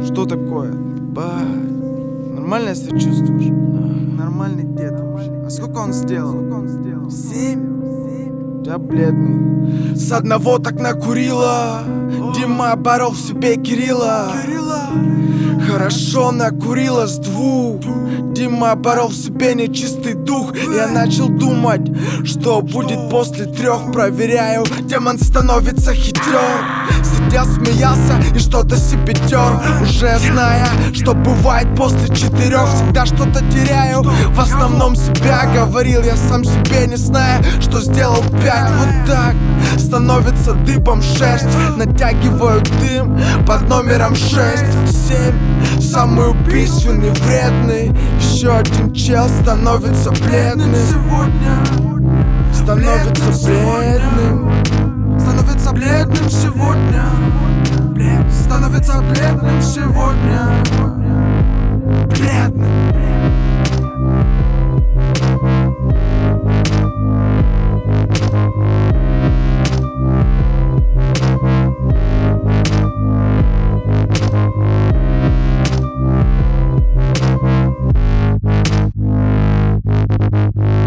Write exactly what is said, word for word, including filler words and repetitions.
Что такое? Ба, нормально себя чувствуешь? Нормальный дед вообще. А сколько он сделал? Семь? Да, бледный. С одного так накурила. Дима борол в себе Кирилла. Хорошо накурила с двух. Дима борол в себе нечистый дух. Я начал думать, что будет после трех. Проверяю, демон становится хитер. Сидел, смеялся и что-то себе тер, уже зная, что бывает после четырех. Всегда что-то теряю, в основном себя. Говорил я сам себе, не зная, что сделал пять. Вот так становится дыбом шерсть. Натягиваю дым под номером шесть. Семь, самый убийственный, вредный. Еще один чел становится бледным. Становится бледным. Становится бледным сегодня. Становится бледным сегодня.